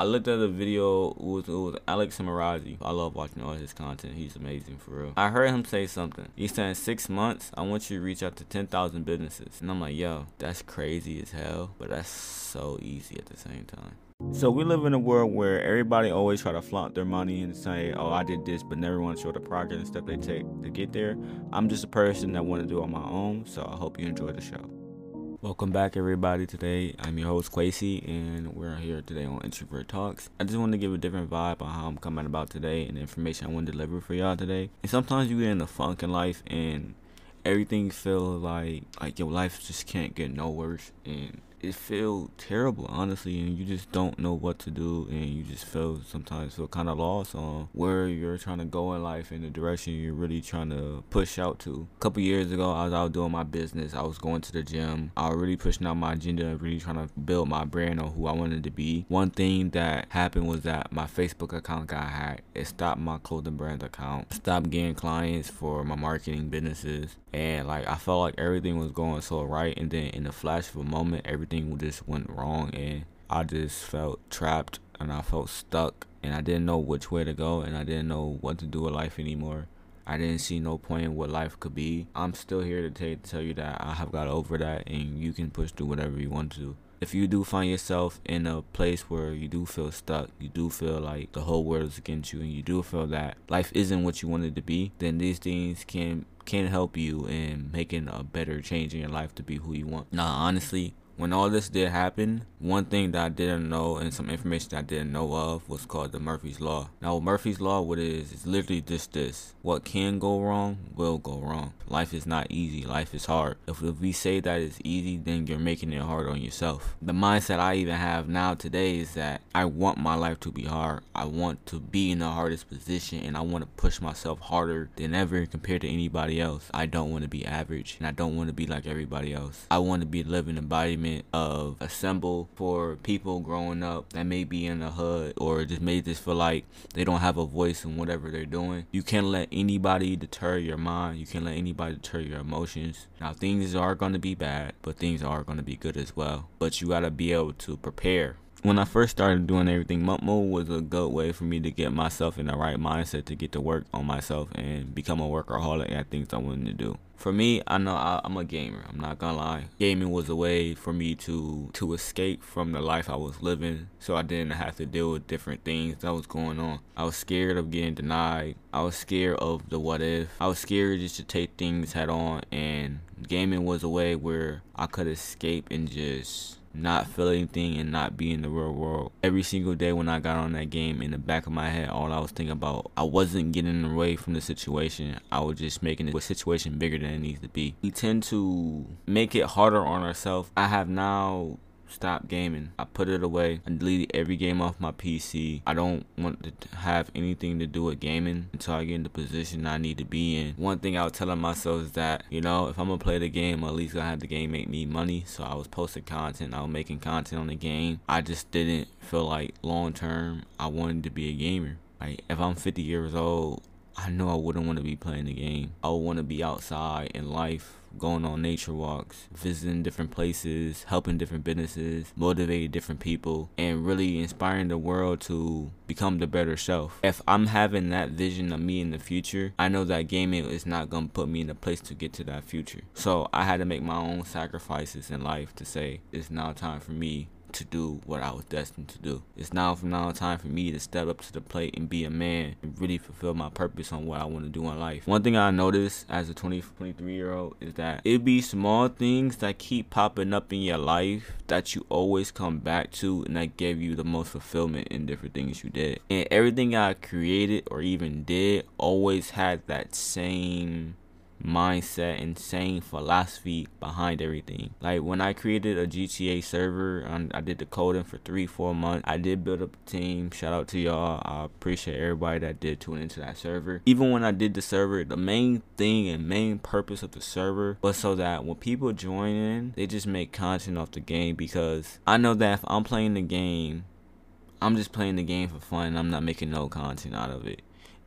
looked at a video. It was Alex Samarazi. I love watching all his content. He's amazing for real. I heard him say something. He said in 6 months, I want you to reach out to 10,000 businesses. And I'm like, yo, that's crazy as hell, but that's so easy at the same time. So we live in a world where everybody always try to flaunt their money and say, oh, I did this, but never want to show the progress and stuff they take to get there. I'm just a person that want to do it on my own, so I hope you enjoy the show. Welcome back, everybody. Today, I'm your host, Quasi, and we're here today on Introvert Talks. I just want to give a different vibe on how I'm coming about today and the information I want to deliver for y'all today. And sometimes you get in a funk in life and everything feels like your life just can't get no worse, and it feels terrible, honestly, and you just don't know what to do, and you just sometimes feel kind of lost on where you're trying to go in life and the direction you're really trying to push out to. A couple years ago, I was out doing my business. I was going to the gym. I was really pushing out my agenda and really trying to build my brand on who I wanted to be. One thing that happened was that my Facebook account got hacked. It stopped my clothing brand account. Stopped getting clients for my marketing businesses. And I felt like everything was going so right, and then in a flash of a moment, everything just went wrong, and I just felt trapped, and I felt stuck, and I didn't know which way to go, and I didn't know what to do with life anymore. I didn't see no point in what life could be. I'm still here to tell you that I have got over that, and you can push through whatever you want to. If you do find yourself in a place where you do feel stuck, you do feel like the whole world is against you, and you do feel that life isn't what you want it to be, then these things can help you in making a better change in your life to be who you want. Now, honestly, when all this did happen, one thing that I didn't know and some information that I didn't know of was called the Murphy's Law. Now, Murphy's Law, what it is literally just this. What can go wrong will go wrong. Life is not easy. Life is hard. If we say that it's easy, then you're making it hard on yourself. The mindset I even have now today is that I want my life to be hard. I want to be in the hardest position, and I want to push myself harder than ever compared to anybody else. I don't want to be average, and I don't want to be like everybody else. I want to be a living embodiment of a symbol for people growing up that may be in the hood or just may just feel like they don't have a voice in whatever they're doing. You can't let anybody deter your mind. You can't let anybody deter your emotions. Now, things are going to be bad, but things are going to be good as well. But you got to be able to prepare. When I first started doing everything, monk mode was a good way for me to get myself in the right mindset to get to work on myself and become a workaholic at things I wanted to do. For me, I know I'm a gamer. I'm not gonna lie. Gaming was a way for me to escape from the life I was living, so I didn't have to deal with different things that was going on. I was scared of getting denied. I was scared of the what if. I was scared just to take things head on, and gaming was a way where I could escape and just not feel anything and not be in the real world. Every single day when I got on that game, in the back of my head, all I was thinking about, I wasn't getting away from the situation. I was just making the situation bigger than it needs to be. We tend to make it harder on ourselves. I have now stopped gaming. I put it away. I deleted every game off my PC. I don't want to have anything to do with gaming until I get in the position I need to be in. One thing I was telling myself is that, if I'm gonna play the game, at least I have the game make me money. So I was posting content. I was making content on the game. I just didn't feel like long term I wanted to be a gamer. Like, if I'm 50 years old, I know I wouldn't want to be playing the game. I would want to be outside in life, going on nature walks, visiting different places, helping different businesses, motivating different people, and really inspiring the world to become the better self. If I'm having that vision of me in the future, I know that gaming is not going to put me in a place to get to that future. So I had to make my own sacrifices in life to say, it's now time for me to do what I was destined to do. It's now time for me to step up to the plate and be a man and really fulfill my purpose on what I want to do in life. One thing I noticed as a 23-year-old is that it be small things that keep popping up in your life that you always come back to, and that gave you the most fulfillment in different things you did. And everything I created or even did always had that same mindset and same philosophy behind everything. Like, when I created a GTA server, I did the coding for 3-4 months. I did build up a team. Shout out to y'all. I appreciate everybody that did tune into that server. Even when I did the server, the main thing and main purpose of the server was so that when people join in, they just make content off the game, because I know that if I'm playing the game, I'm just playing the game for fun. I'm not making no content out of it.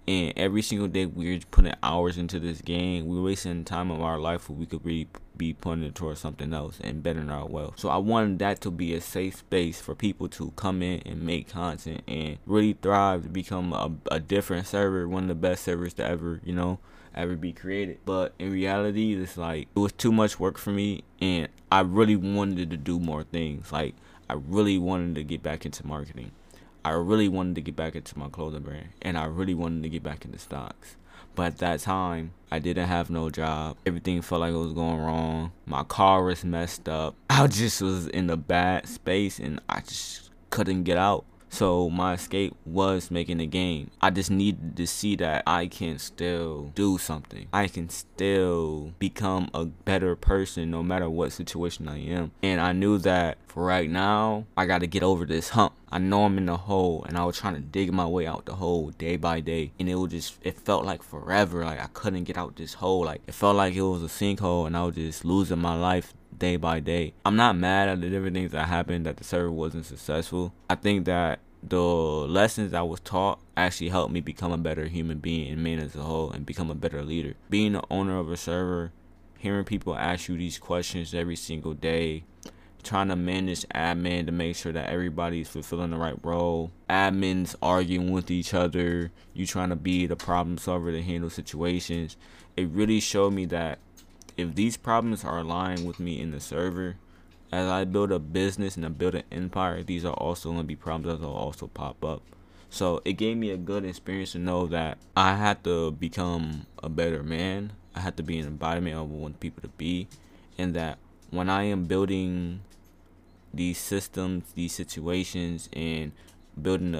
And every single day we're putting hours into this game. We're wasting time of our life where we could really be putting it towards something else and bettering our wealth. So I wanted that to be a safe space for people to come in and make content and really thrive to become a different server, one of the best servers to ever, ever be created. But in reality, it's like it was too much work for me, and I really wanted to do more things. Like I really wanted to get back into marketing. I really wanted to get back into my clothing brand, and I really wanted to get back into stocks. But at that time, I didn't have no job. Everything felt like it was going wrong. My car was messed up. I just was in a bad space, and I just couldn't get out. So my escape was making a game. I just needed to see that I can still do something. I can still become a better person no matter what situation I am. And I knew that for right now, I got to get over this hump. I know I'm in the hole, and I was trying to dig my way out the hole day by day. And it felt like forever. Like I couldn't get out this hole. Like it felt like it was a sinkhole, and I was just losing my life day by day. I'm not mad at the different things that happened, that the server wasn't successful. I think that the lessons I was taught actually helped me become a better human being and man as a whole, and become a better leader. Being the owner of a server, hearing people ask you these questions every single day, trying to manage admin to make sure that everybody's fulfilling the right role, admins arguing with each other, you trying to be the problem solver to handle situations. It really showed me that if these problems are aligned with me in the server, as I build a business and I build an empire, these are also going to be problems that will also pop up. So it gave me a good experience to know that I had to become a better man. I had to be an embodiment of what I want people to be. And that when I am building these systems, these situations, and building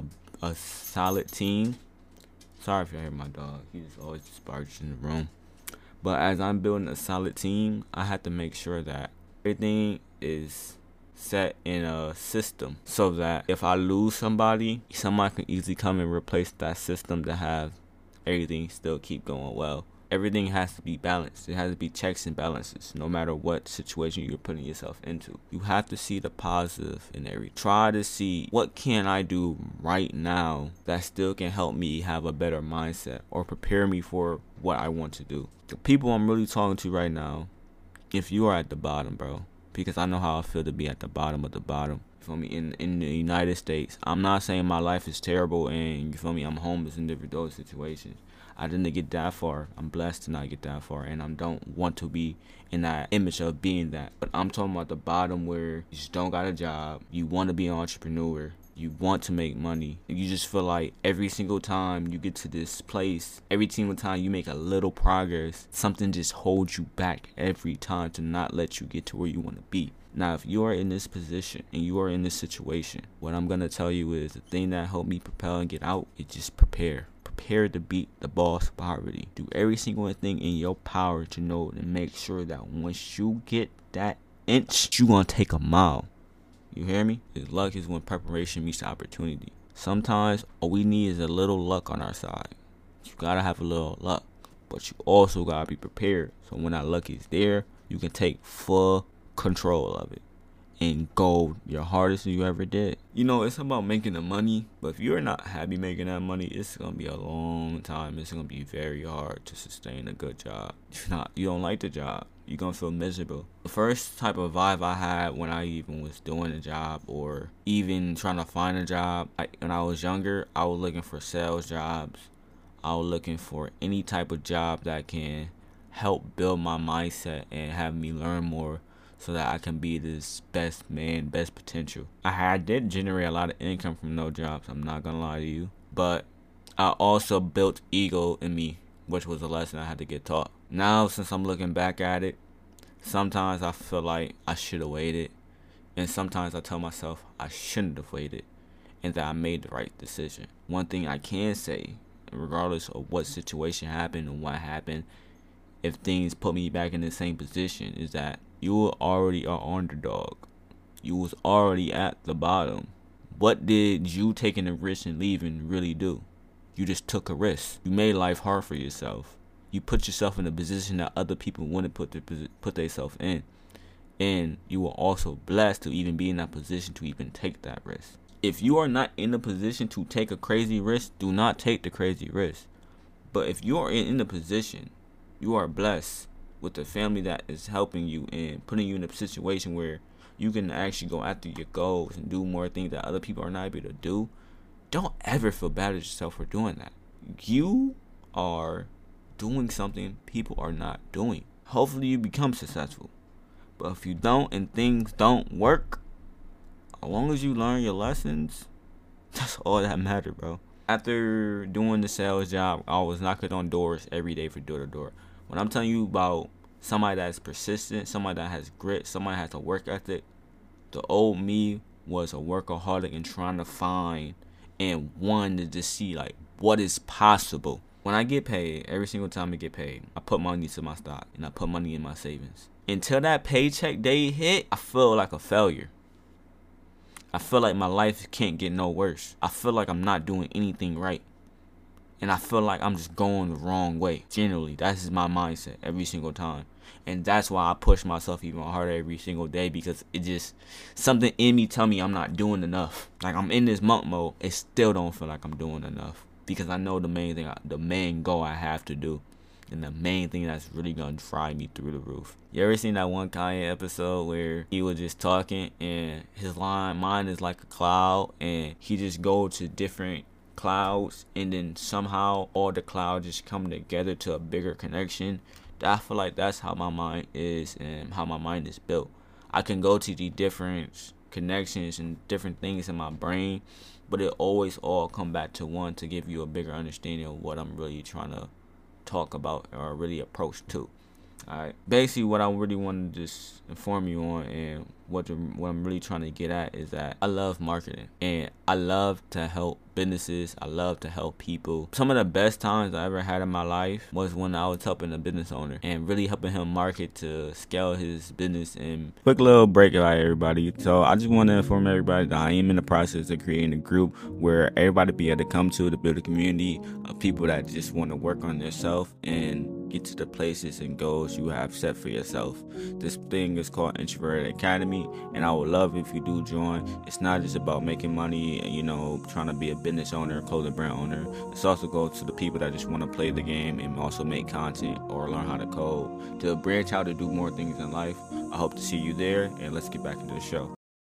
a solid team. Sorry if you hear my dog. He just always barks in the room. But as I'm building a solid team, I have to make sure that everything is set in a system so that if I lose somebody can easily come and replace that system to have everything still keep going well. Everything has to be balanced. It has to be checks and balances no matter what situation you're putting yourself into. You have to see the positive in every. Try to see what can I do right now that still can help me have a better mindset or prepare me for what I want to do. The people I'm really talking to right now, if you are at the bottom, bro, because I know how I feel to be at the bottom of the bottom. You feel me? In the United States, I'm not saying my life is terrible and you feel me, I'm homeless in different those situations. I didn't get that far. I'm blessed to not get that far, and I don't want to be in that image of being that. But I'm talking about the bottom where you just don't got a job. You want to be an entrepreneur. You want to make money. You just feel like every single time you get to this place, every single time you make a little progress, something just holds you back every time to not let you get to where you want to be. Now, if you are in this position and you are in this situation, what I'm going to tell you is the thing that helped me propel and get out is just prepare. Prepare to beat the boss of poverty. Do every single thing in your power to know and make sure that once you get that inch, you're going to take a mile. You hear me? Because luck is when preparation meets the opportunity. Sometimes all we need is a little luck on our side. You got to have a little luck, but you also got to be prepared. So when that luck is there, you can take full control of it and go your hardest you ever did. You know, it's about making the money, but if you're not happy making that money, it's gonna be a long time. It's gonna be very hard to sustain a good job. If not, you don't like the job, you're gonna feel miserable. The first type of vibe I had when I even was doing a job or even trying to find a job, when I was younger, I was looking for sales jobs. I was looking for any type of job that can help build my mindset and have me learn more, so that I can be this best man, best potential. I did generate a lot of income from no jobs, I'm not gonna lie to you. But I also built ego in me, which was a lesson I had to get taught. Now, since I'm looking back at it, sometimes I feel like I should have waited. And sometimes I tell myself I shouldn't have waited and that I made the right decision. One thing I can say, regardless of what situation happened and what happened, if things put me back in the same position, is that you were already an underdog. You was already at the bottom. What did you taking a risk and leaving really do? You just took a risk. You made life hard for yourself. You put yourself in a position that other people wouldn't put themselves in. And you were also blessed to even be in that position to even take that risk. If you are not in a position to take a crazy risk, do not take the crazy risk. But if you are in a position, you are blessed with a family that is helping you and putting you in a situation where you can actually go after your goals and do more things that other people are not able to do, don't ever feel bad at yourself for doing that. You are doing something people are not doing. Hopefully you become successful. But if you don't and things don't work, as long as you learn your lessons, that's all that matters, bro. After doing the sales job, I was knocking on doors every day for door to door. When I'm telling you about somebody that's persistent, somebody that has grit, somebody that has a work ethic, the old me was a workaholic and trying to find and wanted to see like what is possible. When I get paid, every single time I get paid, I put money to my stock and I put money in my savings. Until that paycheck day hit, I feel like a failure. I feel like my life can't get no worse. I feel like I'm not doing anything right. And I feel like I'm just going the wrong way. Generally, that's my mindset every single time. And that's why I push myself even harder every single day, because it just, something in me tell me I'm not doing enough. Like I'm in this monk mode, it still don't feel like I'm doing enough. Because I know the main goal I have to do. And the main thing that's really gonna drive me through the roof. You ever seen that one Kanye episode where he was just talking and his mind is like a cloud and he just go to different clouds and then somehow all the clouds just come together to a bigger connection? I feel like that's how my mind is and how my mind is built. I can go to the different connections and different things in my brain, but it always all come back to one to give you a bigger understanding of what I'm really trying to talk about or really approach to. Alright, basically what I really wanted to just inform you on and what I'm really trying to get at is that I love marketing and I love to help businesses. I love to help people. Some of the best times I ever had in my life was when I was helping a business owner and really helping him market to scale his business. And quick little break about everybody. So I just want to inform everybody that I am in the process of creating a group where everybody be able to come to build a community of people that just want to work on themselves and get to the places and goals you have set for yourself. This thing is called Introverted Academy, and I would love if you do join. It's not just about making money and, trying to be a business owner, clothing brand owner. It's also goes to the people that just want to play the game and also make content or learn how to code, to branch out to do more things in life. I hope to see you there, and let's get back into the show.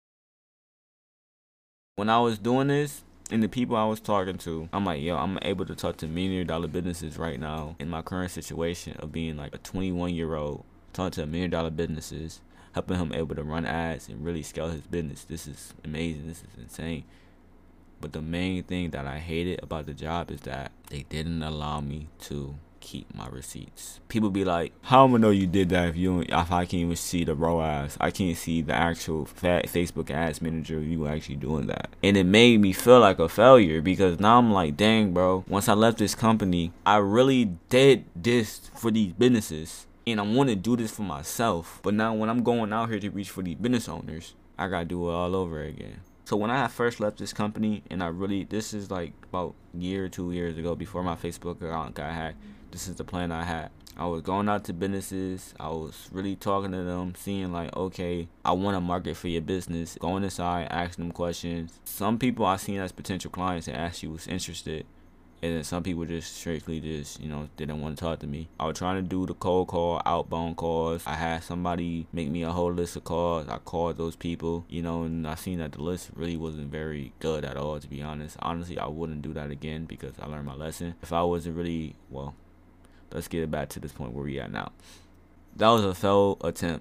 When I was doing this, and the people I was talking to, I'm like, yo, I'm able to talk to $1 million businesses right now in my current situation of being like a 21-year-old, talking to $1 million businesses, helping him able to run ads and really scale his business. This is amazing. This is insane. But the main thing that I hated about the job is that they didn't allow me to keep my receipts. People be like, how am I know you did that if I can't even see the ROAS? I can't see the actual Facebook ads manager of you actually doing that. And it made me feel like a failure, because now I'm like, dang, bro, once I left this company, I really did this for these businesses and I want to do this for myself. But now when I'm going out here to reach for these business owners, I gotta do it all over again. So when I first left this company, and this is like about a year or 2 years ago, before my Facebook account got hacked, this is the plan I had. I was going out to businesses. I was really talking to them, seeing like, okay, I want to market for your business. Going inside, asking them questions. Some people I seen as potential clients and actually was interested. And then some people just strictly didn't want to talk to me. I was trying to do the cold call, outbound calls. I had somebody make me a whole list of calls. I called those people, and I seen that the list really wasn't very good at all, to be honest. Honestly, I wouldn't do that again because I learned my lesson. If I wasn't really, let's get it back to this point where we at now. That was a failed attempt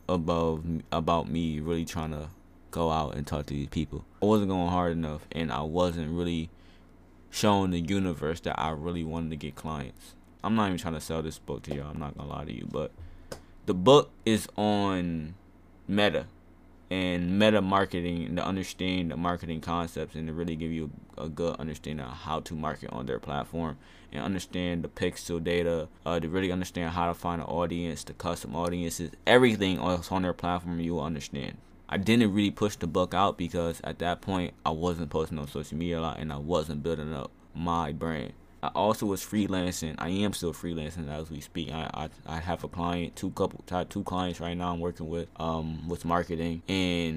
about me really trying to go out and talk to these people. I wasn't going hard enough, and I wasn't really showing the universe that I really wanted to get clients. I'm not even trying to sell this book to y'all. I'm not gonna lie to you, but the book is on meta and meta marketing, and to understand the marketing concepts and to really give you a good understanding of how to market on their platform and understand the pixel data, to really understand how to find an audience, the custom audiences, everything else on their platform you will understand. I didn't really push the book out because at that point I wasn't posting on social media a lot and I wasn't building up my brand. I also was freelancing. I am still freelancing as we speak. I have a client, two clients right now I'm working with marketing, and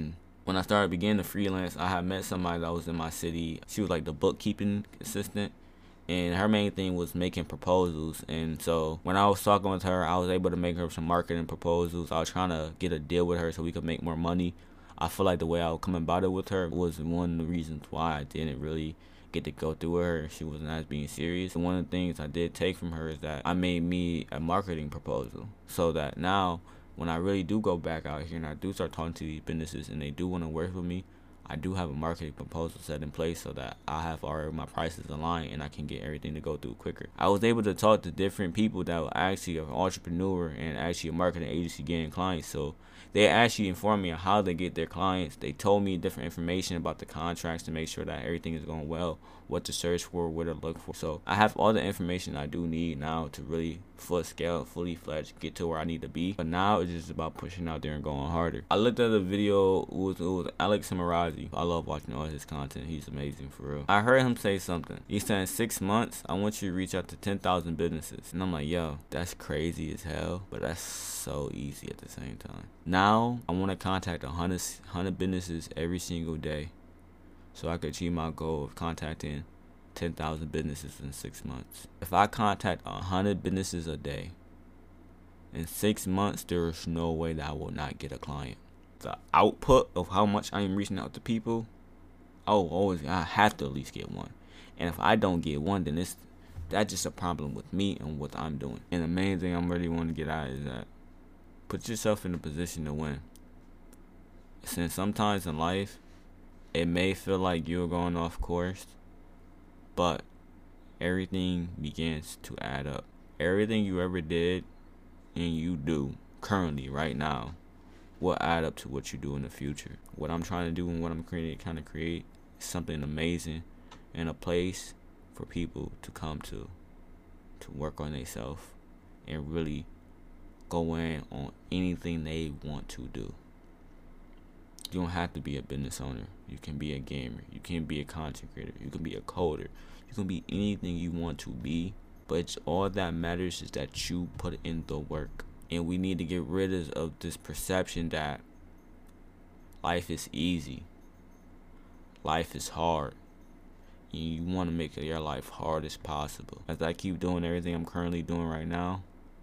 When I started beginning to freelance, I had met somebody that was in my city. She was like the bookkeeping assistant, and her main thing was making proposals. And so when I was talking with her, I was able to make her some marketing proposals. I was trying to get a deal with her so we could make more money. I feel like the way I was coming about it with her was one of the reasons why I didn't really get to go through with her. She wasn't as being serious. And one of the things I did take from her is that I made me a marketing proposal, so that now when I really do go back out here and I do start talking to these businesses and they do want to work with me, I do have a marketing proposal set in place so that I have already my prices aligned and I can get everything to go through quicker. I was able to talk to different people that were actually an entrepreneur and actually a marketing agency getting clients. So they actually informed me on how they get their clients. They told me different information about the contracts to make sure that everything is going well, what to search for, what to look for. So I have all the information I do need now to really fully fledged get to where I need to be. But now it's just about pushing out there and going harder. I looked at a video, it was Alex Merazi. I love watching all his content. He's amazing for real. I heard him say something. He said in 6 months, I want you to reach out to 10,000 businesses. And I'm like, yo, that's crazy as hell, but that's so easy at the same time. Now I want to contact 100 businesses every single day so I could achieve my goal of contacting 10,000 businesses in 6 months. If I contact 100 businesses a day in 6 months, there is no way that I will not get a client. The output of how much I am reaching out to people, I have to at least get one. And if I don't get one, then that's just a problem with me and what I'm doing. And the main thing I'm really wanting to get at is that put yourself in a position to win. Since sometimes in life, it may feel like you're going off course, but everything begins to add up. Everything you ever did and you do currently right now will add up to what you do in the future. What I'm trying to do and what I'm trying to create is something amazing and a place for people to come to work on themselves and really go in on anything they want to do. You don't have to be a business owner. You can be a gamer. You can be a content creator. You can be a coder. You can be anything you want to be. But all that matters is that you put in the work. And we need to get rid of this perception that life is easy. Life is hard. And you want to make your life hard as possible. As I keep doing everything I'm currently doing right now,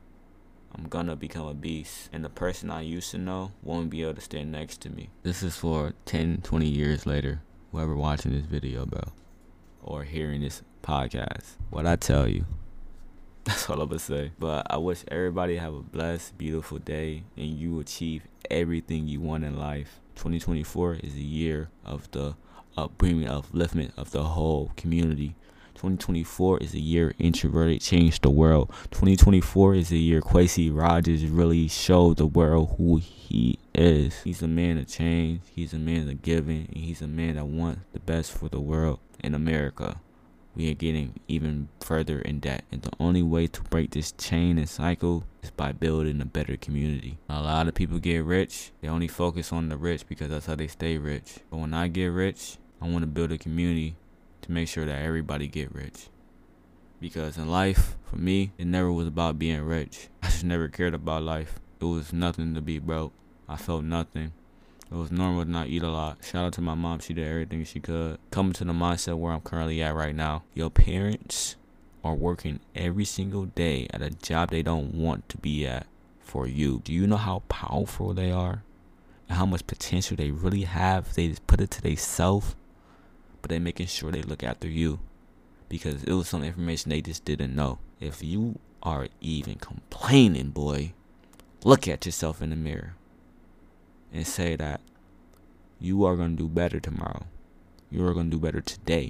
I'm gonna become a beast, and the person I used to know won't be able to stand next to me. This is for 10, 20 years later, whoever watching this video, bro, or hearing this podcast. What I tell you, that's all I'm gonna say. But I wish everybody have a blessed, beautiful day, and you achieve everything you want in life. 2024 is a year of the upbringing, upliftment of the whole community. 2024 is a year Introverted changed the world. 2024 is a year Quasi Rogers really showed the world who he is. He's a man of change. He's a man of giving. And he's a man that wants the best for the world in America. We are getting even further in debt. And the only way to break this chain and cycle is by building a better community. A lot of people get rich. They only focus on the rich because that's how they stay rich. But when I get rich, I want to build a community to make sure that everybody get rich. Because in life, for me, it never was about being rich. I just never cared about life. It was nothing to be broke. I felt nothing. It was normal to not eat a lot. Shout out to my mom. She did everything she could. Coming to the mindset where I'm currently at right now. Your parents are working every single day at a job they don't want to be at for you. Do you know how powerful they are? And how much potential they really have? They just put it to themselves. But they're making sure they look after you. Because it was some information they just didn't know. If you are even complaining, boy, look at yourself in the mirror. And say that you are going to do better tomorrow. You are going to do better today.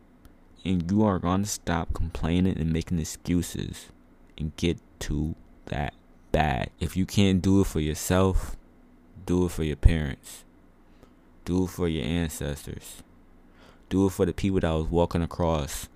And you are going to stop complaining and making excuses. And get to that bag. If you can't do it for yourself, do it for your parents. Do it for your ancestors. Do it for the people that was walking across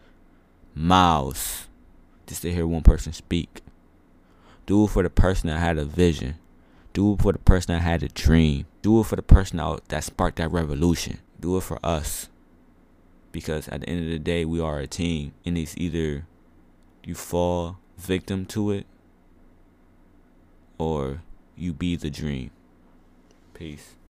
miles just to hear one person speak. Do it for the person that had a vision. Do it for the person that had a dream. Do it for the person that sparked that revolution. Do it for us. Because at the end of the day, we are a team. And it's either you fall victim to it or you be the dream. Peace.